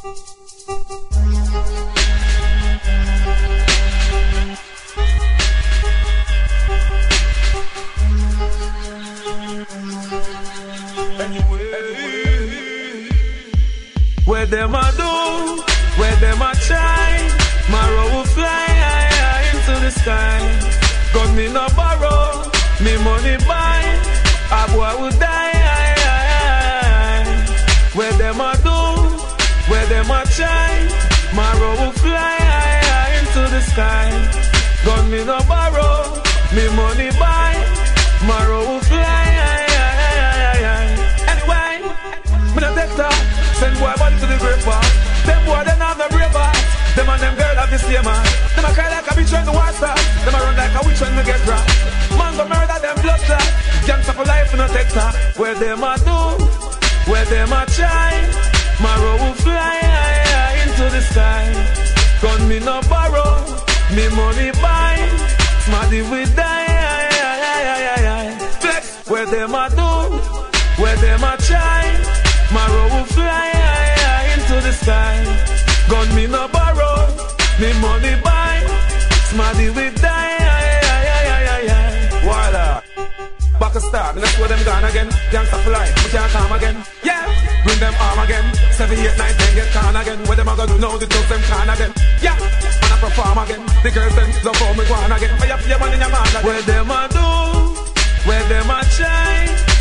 Where them a do, where them a try, Maro will fly high into the sky. Gun me no borrow, me money buy, a boy will die. Where them a do, where them a try, Maro will fly high into the sky. Gun me no borrow, me money buy, Maro will fly high. Anyway, me no take that. Send boy body to the grave bar. Them boy they have no brave heart. Them and them girl have the same man. Them a cry like a bitch when the war start. Them a run like a witch when we get robbed. Man go murder them blood clot. Gangsta for life in a take that. Where them a do, where them a try, Maro will fly high into the sky. Gun me no borrow, me money buy, smarty we die. Flex. Where them a do, where them a try, Maro will fly high into the sky. Gun me no borrow, me money buy, smarty we die. Voila. Back a start, let's go them gone again. Gangsta for life, we can't come again. Yeah, bring them arm again. 7, 8, 9, 10 get can again. What them a gonna do now, the thugs them can again. Yeah, and I perform again. The girls them love how me go on again. Fire for your man in your man again. Where them a do, where them a try,